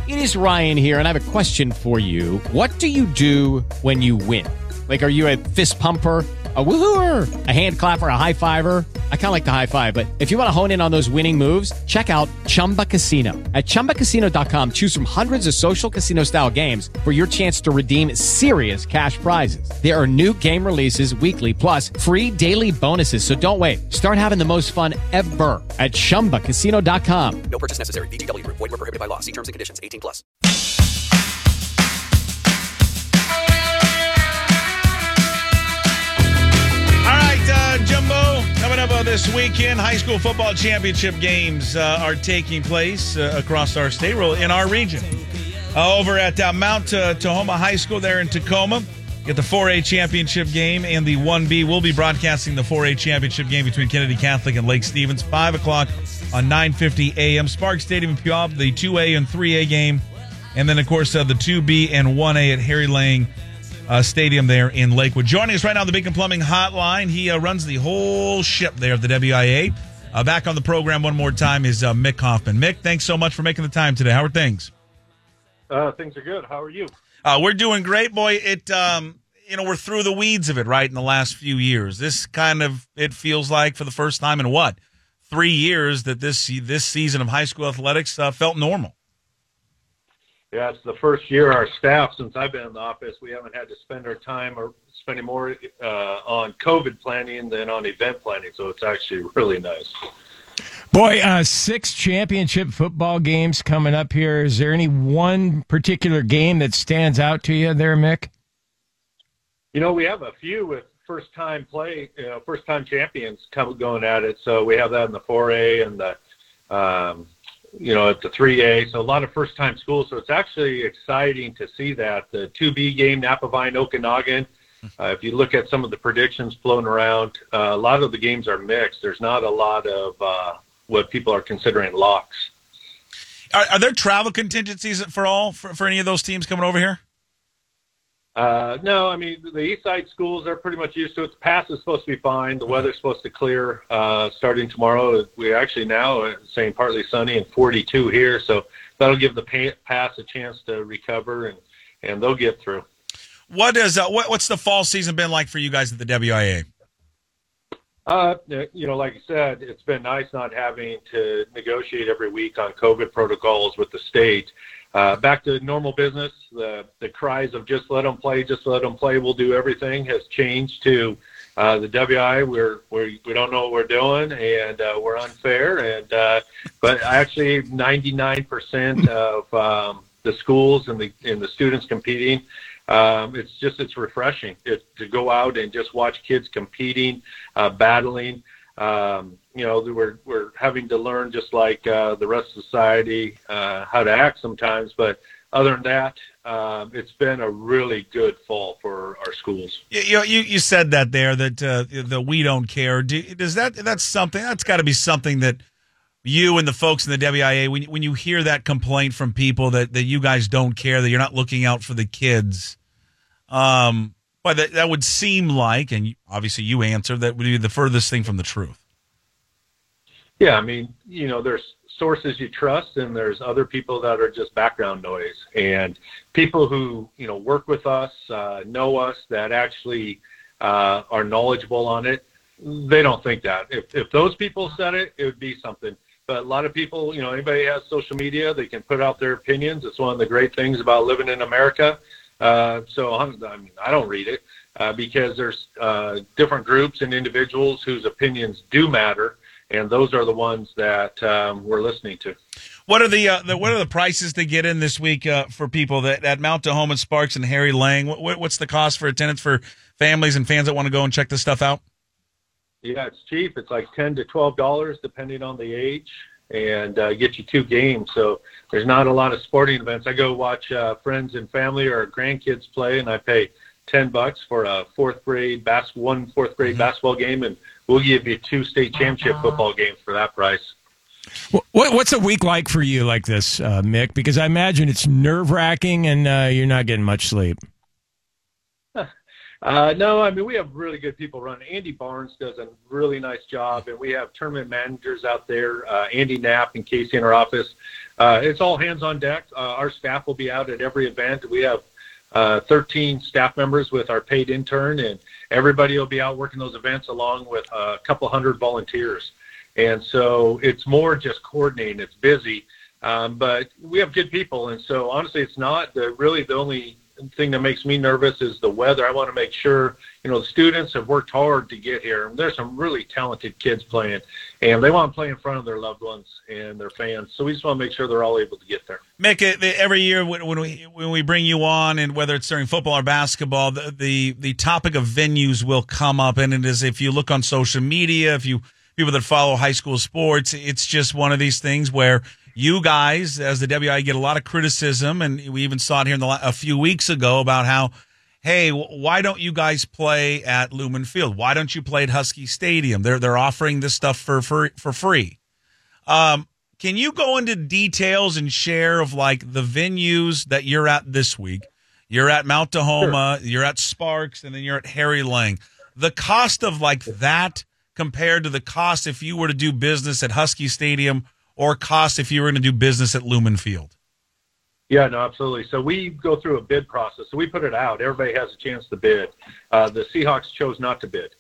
It is Ryan here, and I have a question for you. What do you do when you win? Like, are you a fist pumper, a woohooer, a hand clapper, a high fiver? I kind of like the high five, but if you want to hone in on those winning moves, check out Chumba Casino. At ChumbaCasino.com, choose from hundreds of social casino-style games for your chance to redeem serious cash prizes. There are new game releases weekly, plus free daily bonuses. So don't wait. Start having the most fun ever at ChumbaCasino.com. No purchase necessary. VGW Group. Void where prohibited by law. See terms and conditions. 18 plus. Jumbo, coming up this weekend, high school football championship games are taking place across our state, in our region. Over at Mount Tahoma High School there in Tacoma, get the 4A championship game, and the 1B will be broadcasting the 4A championship game between Kennedy Catholic and Lake Stevens, 5 o'clock on 9:50 a.m. Spark Stadium in Puyallup, the 2A and 3A game, and then, of course, the 2B and 1A at Harry Lang Stadium there in Lakewood. Joining us right now on the Beacon Plumbing Hotline, he runs the whole ship there at the WIA. Back on the program one more time is Mick Hoffman. Mick, thanks so much for making the time today. How are things? Things are good. How are you? We're doing great, boy. We're through the weeds of it, right, in the last few years. This it feels like for the first time in 3 years that this season of high school athletics felt normal. Yeah, it's the first year our staff, since I've been in the office, we haven't had to spend our time or spending more on COVID planning than on event planning. So it's actually really nice. Boy, 6 championship football games coming up here. Is there any one particular game that stands out to you there, Mick? We have a few with first-time champions going at it. So we have that in the 4A and the at the 3A, so a lot of first-time schools. So it's actually exciting to see that. The 2B game, Napavine, Okanagan, if you look at some of the predictions floating around, a lot of the games are mixed. There's not a lot of what people are considering locks. Are there travel contingencies for any of those teams coming over here? No, I mean, the east side schools are pretty much used to it. The pass is supposed to be fine. The weather's supposed to clear starting tomorrow. We're actually now saying partly sunny and 42 here, so that'll give the pass a chance to recover, and they'll get through. What's the fall season been like for you guys at the WIA? Like you said, it's been nice not having to negotiate every week on COVID protocols with the state. Back to normal business, the cries of just let them play, we'll do everything has changed to the WI. We don't know what we're doing, and we're unfair. But actually, 99% of the schools and the students competing, it's refreshing to go out and just watch kids competing, battling. We're having to learn, just like the rest of society, how to act sometimes. But other than that, it's been a really good fall for our schools. You said that there, that we don't care. That's something that's got to be something that you and the folks in the WIA, when you hear that complaint from people that you guys don't care, that you're not looking out for the kids. But that would seem like, and obviously you answered, that would be the furthest thing from the truth. Yeah, I mean, there's sources you trust, and there's other people that are just background noise. And people who, work with us, know us, that actually are knowledgeable on it, they don't think that. If those people said it, it would be something. But a lot of people, anybody has social media, they can put out their opinions. It's one of the great things about living in America. I don't read it because there's different groups and individuals whose opinions do matter, and those are the ones that we're listening to. What are the prices to get in this week for people that at Mount Tahoma, Sparks, and Harry Lang? What's the cost for attendance for families and fans that want to go and check this stuff out? Yeah, it's cheap. It's like $10 to $12 depending on the age, and get you 2 games. So there's not a lot of sporting events. I go watch friends and family or grandkids play, and I pay $10 for a fourth grade basketball game, and we'll give you 2 state championship football games for that price. What's a week like for you like this, Mick? Because I imagine it's nerve-wracking and you're not getting much sleep. No, I mean, we have really good people running. Andy Barnes does a really nice job, and we have tournament managers out there, Andy Knapp and Casey in our office. It's all hands on deck. Our staff will be out at every event. We have 13 staff members with our paid intern, and everybody will be out working those events along with a couple hundred volunteers. And so it's more just coordinating. It's busy, but we have good people. And so honestly, it's not really the only thing that makes me nervous is the weather. I want to make sure, the students have worked hard to get here. There's some really talented kids playing, and they want to play in front of their loved ones and their fans. So we just want to make sure they're all able to get there. Mick, every year when we bring you on, and whether it's during football or basketball, the topic of venues will come up. And it is, if you look on social media, people that follow high school sports, it's just one of these things where you guys, as the WI, get a lot of criticism, and we even saw it here a few weeks ago about how, hey, why don't you guys play at Lumen Field? Why don't you play at Husky Stadium? They're offering this stuff for free. Can you go into details and share of like the venues that you're at this week? You're at Mount Tahoma, sure. You're at Sparks, and then you're at Harry Lang. The cost of like that compared to the cost if you were to do business at Husky Stadium, or cost if you were going to do business at Lumen Field? Yeah, no, absolutely. So we go through a bid process. So we put it out. Everybody has a chance to bid. The Seahawks chose not to bid.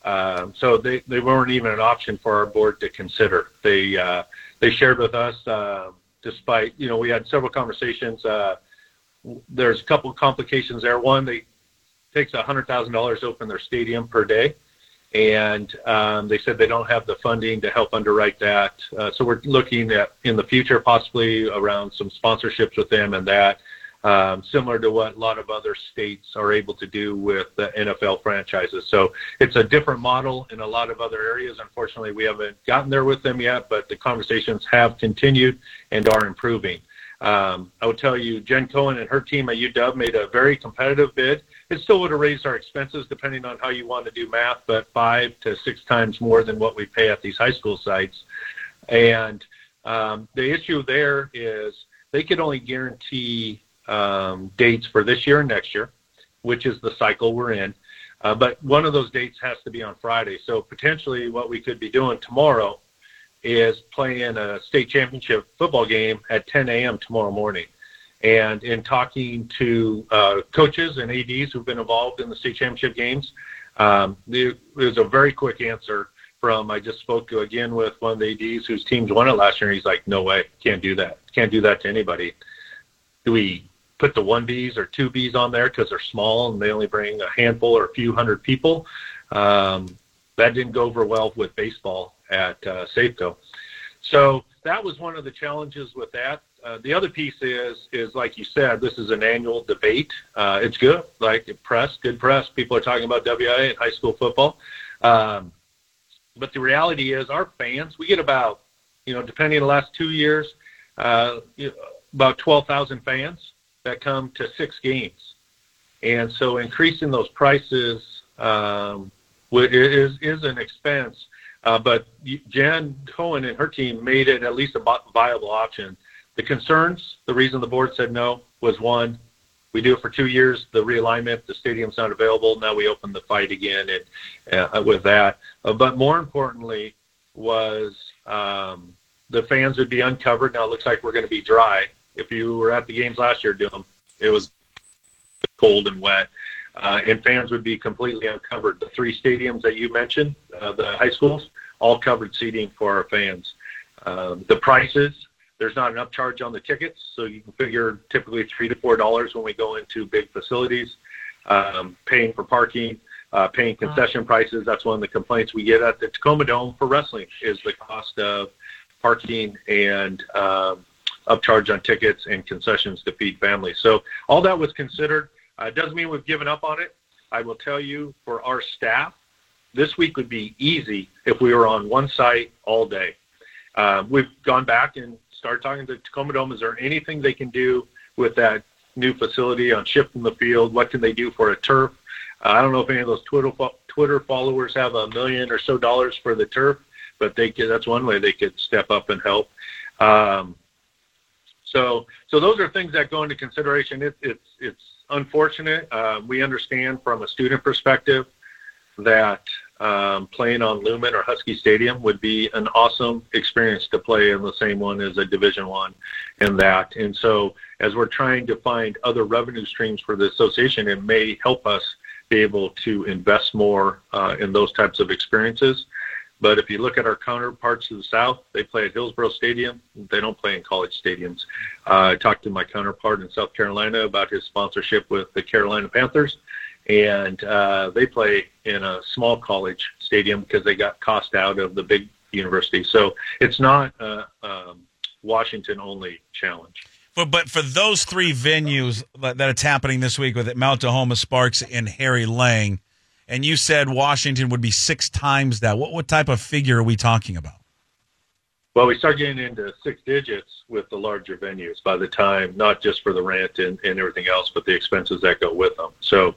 So they weren't even an option for our board to consider. They shared with us, despite, we had several conversations. There's a couple of complications there. One, it takes $100,000 to open their stadium per day. And they said they don't have the funding to help underwrite that. So we're looking at, in the future, possibly around some sponsorships with them and that, similar to what a lot of other states are able to do with the NFL franchises. So it's a different model in a lot of other areas. Unfortunately, we haven't gotten there with them yet, but the conversations have continued and are improving. I would tell you, Jen Cohen and her team at UW made a very competitive bid. It still would have raised our expenses, depending on how you want to do math, but 5 to 6 times more than what we pay at these high school sites. And the issue there is they could only guarantee dates for this year and next year, which is the cycle we're in. But one of those dates has to be on Friday. So potentially what we could be doing tomorrow is playing a state championship football game at 10 a.m. tomorrow morning. And in talking to coaches and ADs who've been involved in the state championship games, there was a very quick answer from, I just spoke to again with one of the ADs whose teams won it last year, and he's like, no way, can't do that. Can't do that to anybody. Do we put the 1Bs or 2Bs on there because they're small and they only bring a handful or a few hundred people? That didn't go over well with baseball at Safeco. So that was one of the challenges with that. The other piece is like you said, this is an annual debate. It's good, like good press. People are talking about WIA and high school football. But the reality is our fans, we get about, depending on the last 2 years, about 12,000 fans that come to 6 games. And so increasing those prices is an expense. But Jan Cohen and her team made it at least a viable option. The concerns, the reason the board said no was, one, we do it for 2 years, the realignment, the stadium's not available. Now we open the fight again and with that. But more importantly was the fans would be uncovered. Now it looks like we're going to be dry. If you were at the games last year, it was cold and wet. And fans would be completely uncovered. The 3 stadiums that you mentioned, the high schools, all covered seating for our fans. The prices, there's not an upcharge on the tickets, so you can figure typically $3 to $4 when we go into big facilities. Paying for parking, paying concession prices. That's one of the complaints we get at the Tacoma Dome for wrestling is the cost of parking and upcharge on tickets and concessions to feed families. So all that was considered. It doesn't mean we've given up on it. I will tell you, for our staff, this week would be easy if we were on one site all day. We've gone back and started talking to Tacoma Dome. Is there anything they can do with that new facility on shifting the field? What can they do for a turf? I don't know if any of those Twitter followers have $1 million or so for the turf, but that's one way they could step up and help. So those are things that go into consideration. It's unfortunate. We understand from a student perspective that playing on Lumen or Husky Stadium would be an awesome experience to play in the same one as a Division I and so as we're trying to find other revenue streams for the association, it may help us be able to invest more in those types of experiences. But if you look at our counterparts to the south, they play at Hillsborough Stadium. They don't play in college stadiums. I talked to my counterpart in South Carolina about his sponsorship with the Carolina Panthers, and they play in a small college stadium because they got cost out of the big university. So it's not a Washington-only challenge. But for those three venues that it's happening this week with it, Mount Tahoma, Sparks, and Harry Lang, and you said Washington would be 6 times that. What type of figure are we talking about? Well, we start getting into 6 digits with the larger venues by the time, not just for the rent and everything else, but the expenses that go with them. So,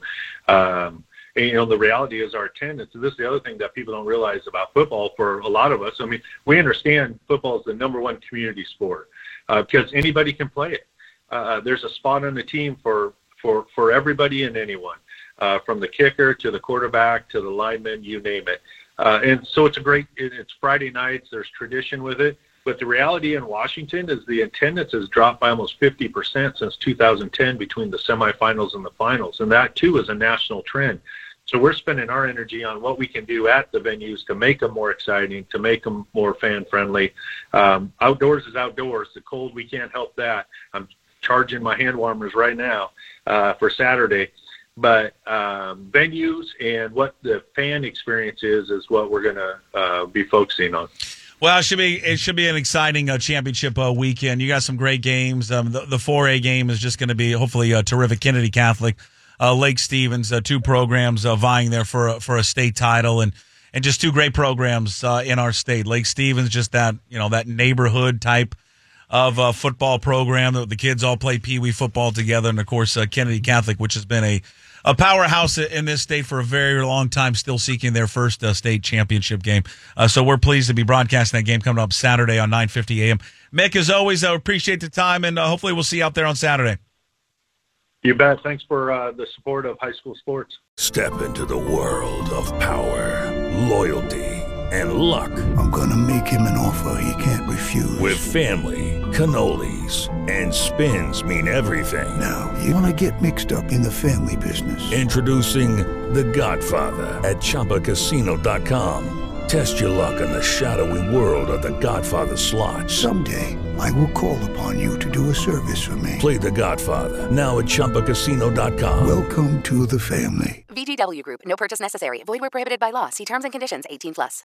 the reality is our attendance. And this is the other thing that people don't realize about football for a lot of us. I mean, we understand football is the number one community sport because anybody can play it. There's a spot on the team for everybody and anyone. From the kicker to the quarterback to the lineman, you name it. And so it's Friday nights, there's tradition with it. But the reality in Washington is the attendance has dropped by almost 50% since 2010 between the semifinals and the finals. And that, too, is a national trend. So we're spending our energy on what we can do at the venues to make them more exciting, to make them more fan-friendly. Outdoors is outdoors. The cold, we can't help that. I'm charging my hand warmers right now for Saturday. But venues and what the fan experience is what we're going to be focusing on. Well, it should be an exciting championship weekend. You got some great games. The 4A game is just going to be hopefully terrific. Kennedy Catholic, Lake Stevens, 2 programs vying there for a state title, and just 2 great programs in our state. Lake Stevens, just that neighborhood type of football program. The kids all play Pee Wee football together, and of course Kennedy Catholic, which has been a powerhouse in this state for a very long time, still seeking their first state championship game. So we're pleased to be broadcasting that game coming up Saturday on 9:50 a.m. Mick, as always, I appreciate the time, and hopefully we'll see you out there on Saturday. You bet. Thanks for the support of high school sports. Step into the world of power, loyalty, and luck. I'm going to make him an offer he can't refuse. With family, cannolis, and spins mean everything. Now, you want to get mixed up in the family business. Introducing The Godfather at ChumbaCasino.com. Test your luck in the shadowy world of The Godfather slot. Someday, I will call upon you to do a service for me. Play The Godfather now at ChumbaCasino.com. Welcome to the family. VGW Group. No purchase necessary. Void where prohibited by law. See terms and conditions. 18+.